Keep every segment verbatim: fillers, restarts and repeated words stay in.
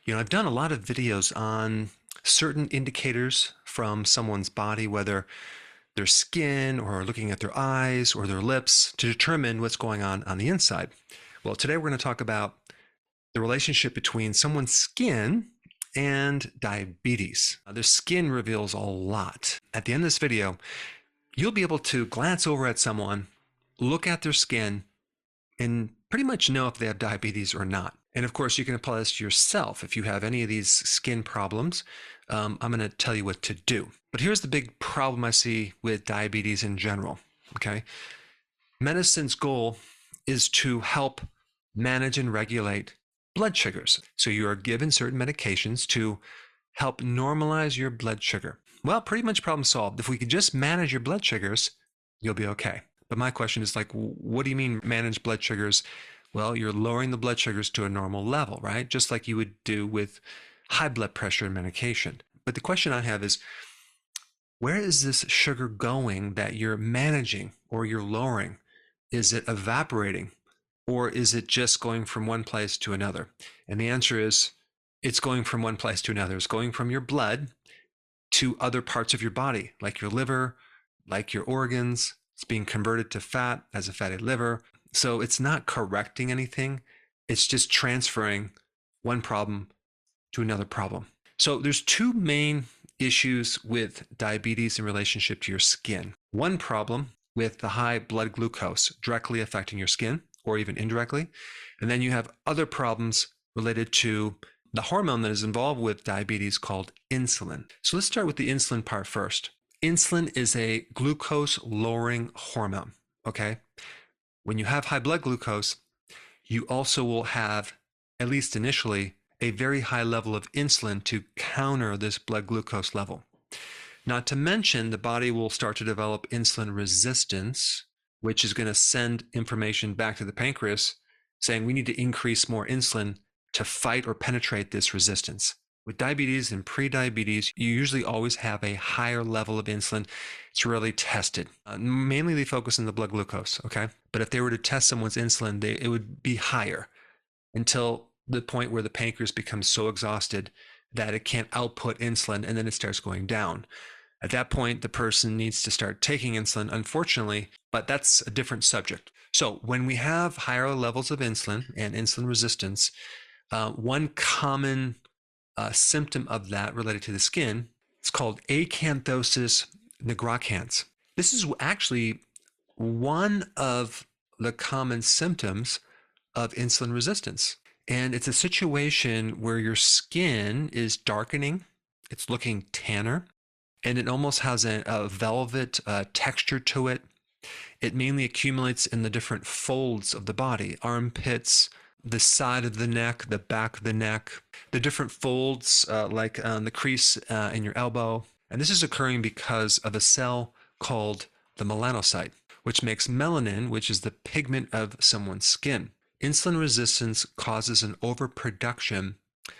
You know, I've done a lot of videos on certain indicators from someone's body, whether their skin or looking at their eyes or their lips, to determine what's going on on the inside. Well, today we're going to talk about the relationship between someone's skin and diabetes. Uh, their skin reveals a lot. At the end of this video, you'll be able to glance over at someone, look at their skin, and pretty much know if they have diabetes or not. And of course, you can apply this to yourself. If you have any of these skin problems, um, I'm going to tell you what to do. But here's the big problem I see with diabetes in general. Okay. Medicine's goal is to help manage and regulate blood sugars. So you are given certain medications to help normalize your blood sugar. Well, pretty much problem solved. If we could just manage your blood sugars, you'll be okay. But my question is like, what do you mean manage blood sugars? Well, you're lowering the blood sugars to a normal level, right? Just like you would do with high blood pressure and medication. But the question I have is, where is this sugar going that you're managing or you're lowering? Is it evaporating, or is it just going from one place to another? And the answer is, it's going from one place to another. It's going from your blood to other parts of your body, like your liver, like your organs. It's being converted to fat as a fatty liver. So it's not correcting anything. It's just transferring one problem to another problem. So there's two main issues with diabetes in relationship to your skin. One problem with the high blood glucose directly affecting your skin, or even indirectly. And then you have other problems related to the hormone that is involved with diabetes called insulin. So let's start with the insulin part first. Insulin is a glucose lowering hormone, okay? When you have high blood glucose, you also will have, at least initially, a very high level of insulin to counter this blood glucose level. Not to mention, the body will start to develop insulin resistance, which is going to send information back to the pancreas saying we need to increase more insulin to fight or penetrate this resistance. With diabetes and pre-diabetes, you usually always have a higher level of insulin. It's rarely tested. Uh, mainly they focus on the blood glucose, okay? But if they were to test someone's insulin, they, it would be higher until the point where the pancreas becomes so exhausted that it can't output insulin, and then it starts going down. At that point, the person needs to start taking insulin, unfortunately, but that's a different subject. So when we have higher levels of insulin and insulin resistance, uh, one common uh, symptom of that related to the skin is called acanthosis nigricans. This is actually one of the common symptoms of insulin resistance. And it's a situation where your skin is darkening, it's looking tanner, and it almost has a, a velvet uh, texture to it. It mainly accumulates in the different folds of the body, armpits, the side of the neck, the back of the neck, the different folds uh, like on the crease uh, in your elbow. And this is occurring because of a cell called the melanocyte, which makes melanin, which is the pigment of someone's skin. Insulin resistance causes an overproduction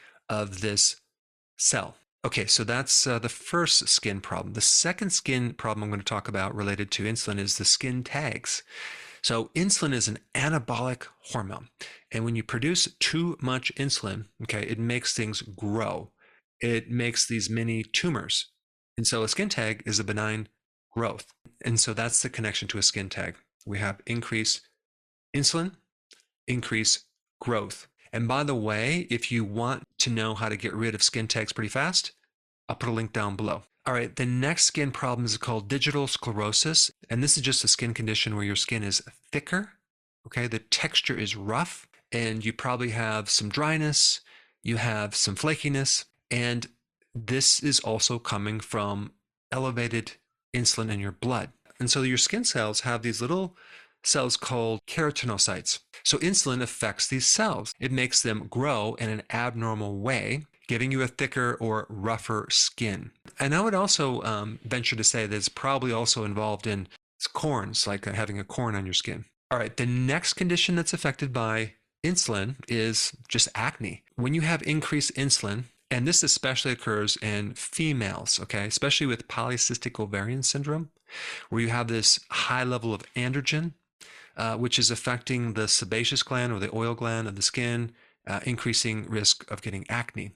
of this cell. Okay, so that's uh, the first skin problem. The second skin problem I'm going to talk about related to insulin is the skin tags. So insulin is an anabolic hormone. And when you produce too much insulin, okay, it makes things grow. It makes these mini tumors. And so a skin tag is a benign growth. And so that's the connection to a skin tag. We have increased insulin, increase growth. And by the way, if you want to know how to get rid of skin tags pretty fast, I'll put a link down below. All right, the next skin problem is called digital sclerosis. And this is just a skin condition where your skin is thicker, okay? The texture is rough, and you probably have some dryness, you have some flakiness, and this is also coming from elevated insulin in your blood. And so your skin cells have these little cells called keratinocytes. So insulin affects these cells. It makes them grow in an abnormal way, giving you a thicker or rougher skin. And I would also um, venture to say that it's probably also involved in corns, like having a corn on your skin. All right, the next condition that's affected by insulin is just acne. When you have increased insulin, and this especially occurs in females, okay, especially with polycystic ovarian syndrome, where you have this high level of androgen, Uh, which is affecting the sebaceous gland or the oil gland of the skin, uh, increasing risk of getting acne.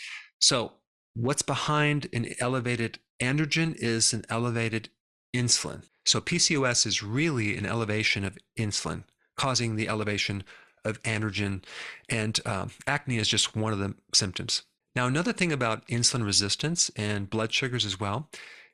So what's behind an elevated androgen is an elevated insulin. So P C O S is really an elevation of insulin, causing the elevation of androgen, and um, acne is just one of the symptoms. Now, another thing about insulin resistance and blood sugars as well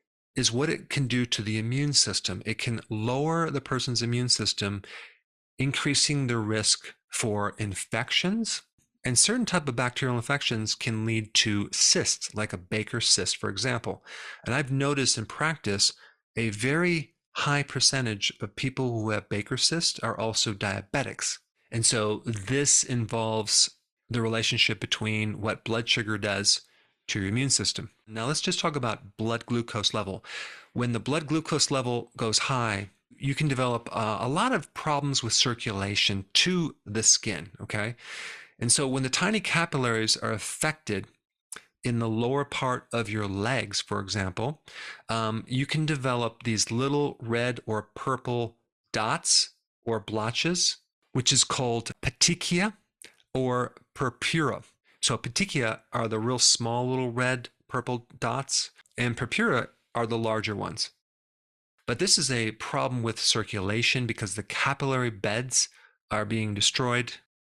is what it can do to the immune system. It can lower the person's immune system, increasing the risk for infections. And certain type of bacterial infections can lead to cysts, like a Baker's cyst, for example. And I've noticed in practice a very high percentage of people who have Baker's cyst are also diabetics. And so this involves the relationship between what blood sugar does to your immune system. Now let's just talk about blood glucose level. When the blood glucose level goes high, you can develop uh, a lot of problems with circulation to the skin, okay? And so when the tiny capillaries are affected in the lower part of your legs, for example, um, you can develop these little red or purple dots or blotches, which is called petechia or purpura. So petechia are the real small little red purple dots, and purpura are the larger ones. But this is a problem with circulation because the capillary beds are being destroyed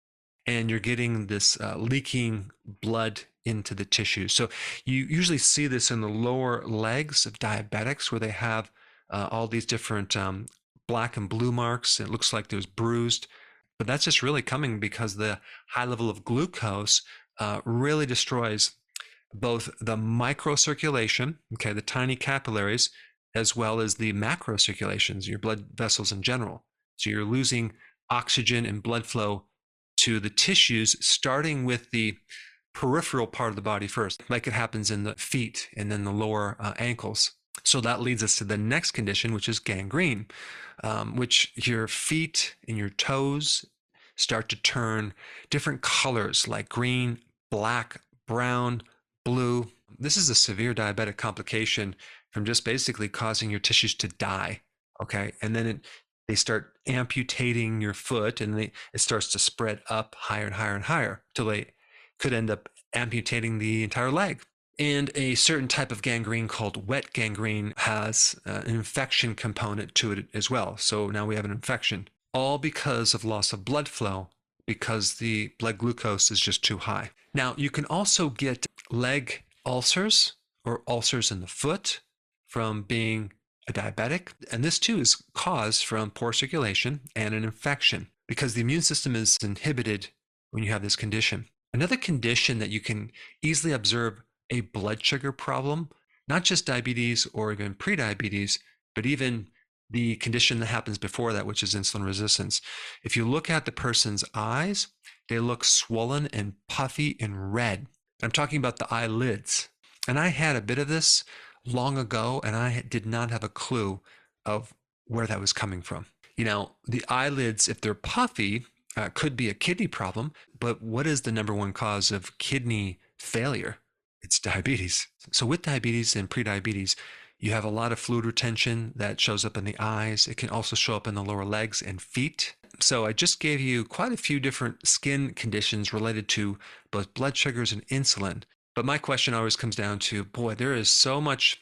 and you're getting this uh, leaking blood into the tissues. So you usually see this in the lower legs of diabetics where they have uh, all these different um, black and blue marks. It looks like there's bruised, but that's just really coming because the high level of glucose uh, really destroys both the microcirculation, okay, the tiny capillaries, as well as the macrocirculations, your blood vessels in general. So you're losing oxygen and blood flow to the tissues, starting with the peripheral part of the body first, like it happens in the feet and then the lower uh, ankles. So that leads us to the next condition, which is gangrene, um, which your feet and your toes start to turn different colors like green, black, brown, blue. This is a severe diabetic complication from just basically causing your tissues to die, okay? And then it, they start amputating your foot and they, it starts to spread up higher and higher and higher till they could end up amputating the entire leg. And a certain type of gangrene called wet gangrene has uh, an infection component to it as well. So now we have an infection, all because of loss of blood flow, because the blood glucose is just too high. Now, you can also get leg ulcers or ulcers in the foot from being a diabetic. And this too is caused from poor circulation and an infection because the immune system is inhibited when you have this condition. Another condition that you can easily observe a blood sugar problem, not just diabetes or even prediabetes, but even the condition that happens before that, which is insulin resistance. If you look at the person's eyes, they look swollen and puffy and red. I'm talking about the eyelids. And I had a bit of this long ago, and I did not have a clue of where that was coming from. You know, the eyelids, if they're puffy, uh, could be a kidney problem, but what is the number one cause of kidney failure? It's diabetes. So with diabetes and prediabetes, you have a lot of fluid retention that shows up in the eyes. It can also show up in the lower legs and feet. So I just gave you quite a few different skin conditions related to both blood sugars and insulin. But my question always comes down to, boy, there is so much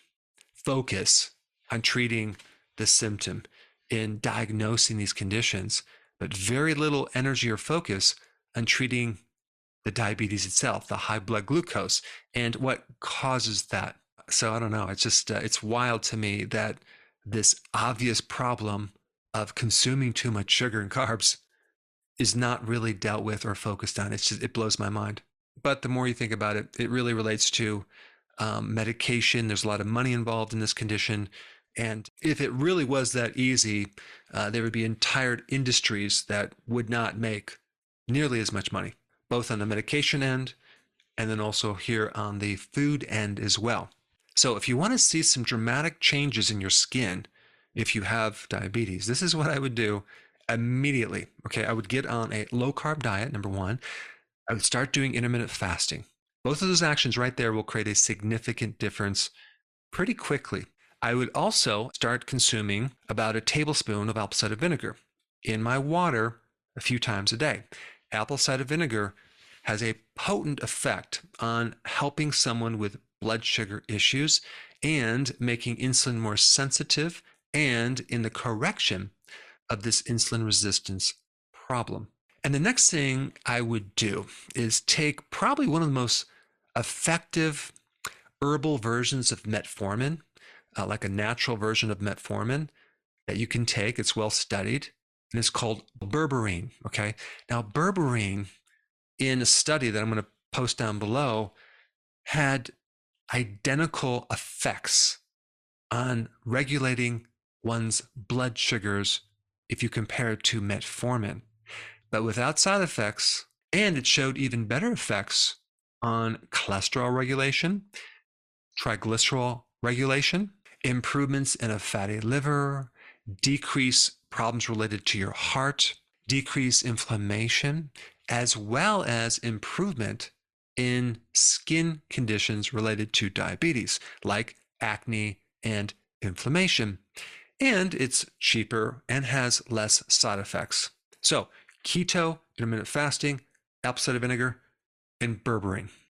focus on treating the symptom, in diagnosing these conditions, but very little energy or focus on treating the diabetes itself, the high blood glucose, and what causes that. So I don't know. It's just, uh, it's wild to me that this obvious problem of consuming too much sugar and carbs is not really dealt with or focused on. It's just, it blows my mind. But the more you think about it, it really relates to um, medication. There's a lot of money involved in this condition. And if it really was that easy, uh, there would be entire industries that would not make nearly as much money, both on the medication end and then also here on the food end as well. So if you want to see some dramatic changes in your skin, if you have diabetes, this is what I would do immediately. Okay, I would get on a low carb diet, number one. I would start doing intermittent fasting. Both of those actions right there will create a significant difference pretty quickly. I would also start consuming about a tablespoon of apple cider vinegar in my water a few times a day. Apple cider vinegar has a potent effect on helping someone with blood sugar issues and making insulin more sensitive and in the correction of this insulin resistance problem. And the next thing I would do is take probably one of the most effective herbal versions of metformin, uh, like a natural version of metformin that you can take. It's well studied, and it's called berberine. Okay. Now, berberine, in a study that I'm going to post down below, had identical effects on regulating one's blood sugars if you compare it to metformin, but without side effects. And it showed even better effects on cholesterol regulation, triglycerol regulation, improvements in a fatty liver, decrease problems related to your heart, decrease inflammation, as well as improvement in skin conditions related to diabetes, like acne and inflammation. And it's cheaper and has less side effects. So keto, intermittent fasting, apple cider vinegar, and berberine.